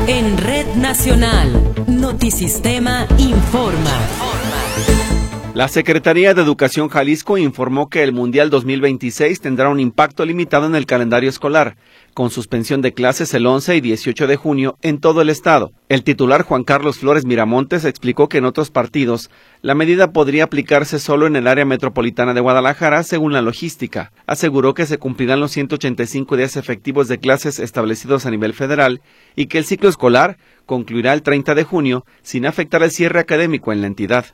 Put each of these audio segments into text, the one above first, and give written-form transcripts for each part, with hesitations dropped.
En Red Nacional, Notisistema informa. La Secretaría de Educación Jalisco informó que el Mundial 2026 tendrá un impacto limitado en el calendario escolar, con suspensión de clases el 11 y 18 de junio en todo el estado. El titular Juan Carlos Flores Miramontes explicó que en otros partidos la medida podría aplicarse solo en el área metropolitana de Guadalajara según la logística. Aseguró que se cumplirán los 185 días efectivos de clases establecidos a nivel federal y que el ciclo escolar concluirá el 30 de junio sin afectar el cierre académico en la entidad.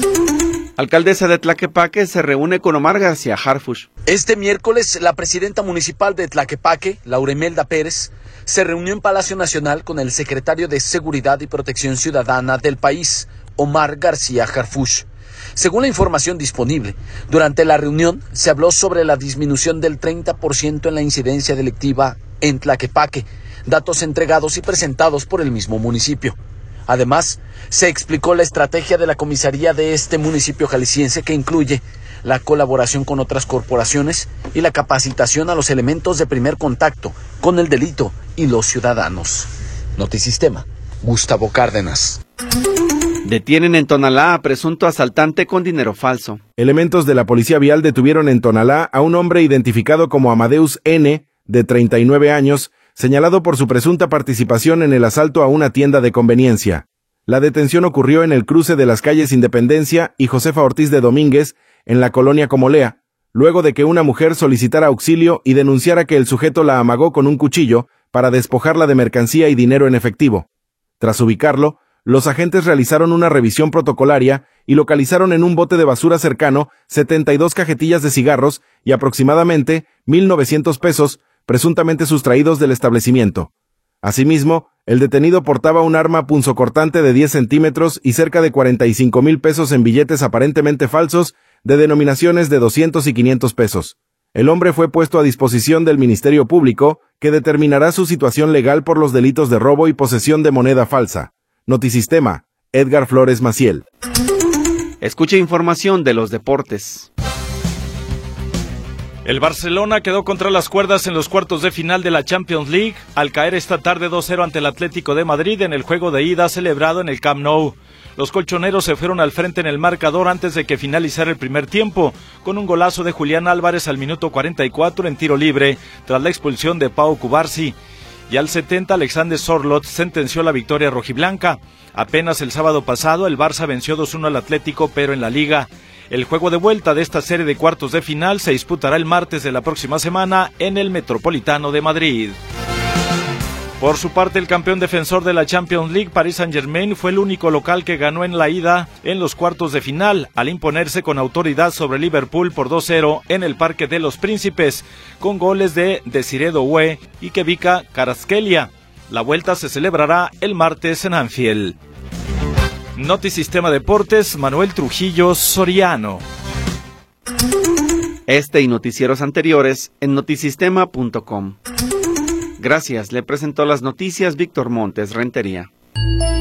Alcaldesa de Tlaquepaque se reúne con Omar García Harfuch. Este miércoles, la presidenta municipal de Tlaquepaque, Laura Imelda Pérez, se reunió en Palacio Nacional con el secretario de Seguridad y Protección Ciudadana del país, Omar García Harfuch. Según la información disponible, durante la reunión se habló sobre la disminución del 30% en la incidencia delictiva en Tlaquepaque, datos entregados y presentados por el mismo municipio. Además, se explicó la estrategia de la comisaría de este municipio jalisciense que incluye la colaboración con otras corporaciones y la capacitación a los elementos de primer contacto con el delito y los ciudadanos. Notisistema, Gustavo Cárdenas. Detienen en Tonalá a presunto asaltante con dinero falso. Elementos de la Policía Vial detuvieron en Tonalá a un hombre identificado como Amadeus N., de 39 años, señalado por su presunta participación en el asalto a una tienda de conveniencia. La detención ocurrió en el cruce de las calles Independencia y Josefa Ortiz de Domínguez, en la colonia Comolea, luego de que una mujer solicitara auxilio y denunciara que el sujeto la amagó con un cuchillo para despojarla de mercancía y dinero en efectivo. Tras ubicarlo, los agentes realizaron una revisión protocolaria y localizaron en un bote de basura cercano 72 cajetillas de cigarros y aproximadamente 1,900 pesos, presuntamente sustraídos del establecimiento. Asimismo, el detenido portaba un arma punzocortante de 10 centímetros y cerca de 45,000 pesos en billetes aparentemente falsos de denominaciones de 200 y 500 pesos. El hombre fue puesto a disposición del Ministerio Público, que determinará su situación legal por los delitos de robo y posesión de moneda falsa. Notisistema, Edgar Flores Maciel. Escucha información de los deportes. El Barcelona quedó contra las cuerdas en los cuartos de final de la Champions League al caer esta tarde 2-0 ante el Atlético de Madrid en el juego de ida celebrado en el Camp Nou. Los colchoneros se fueron al frente en el marcador antes de que finalizara el primer tiempo, con un golazo de Julián Álvarez al minuto 44 en tiro libre, tras la expulsión de Pau Cubarsí. Y al 70 Alexander Sorloth sentenció la victoria rojiblanca. Apenas el sábado pasado el Barça venció 2-1 al Atlético, pero en la Liga. El juego de vuelta de esta serie de cuartos de final se disputará el martes de la próxima semana en el Metropolitano de Madrid. Por su parte, el campeón defensor de la Champions League, Paris Saint-Germain, fue el único local que ganó en la ida en los cuartos de final, al imponerse con autoridad sobre Liverpool por 2-0 en el Parque de los Príncipes, con goles de Desiré Doué y Kevika Kvaratskhelia. La vuelta se celebrará el martes en Anfield. Notisistema Deportes, Manuel Trujillo Soriano. Este y noticieros anteriores en notisistema.com. Gracias, le presentó las noticias Víctor Montes Rentería.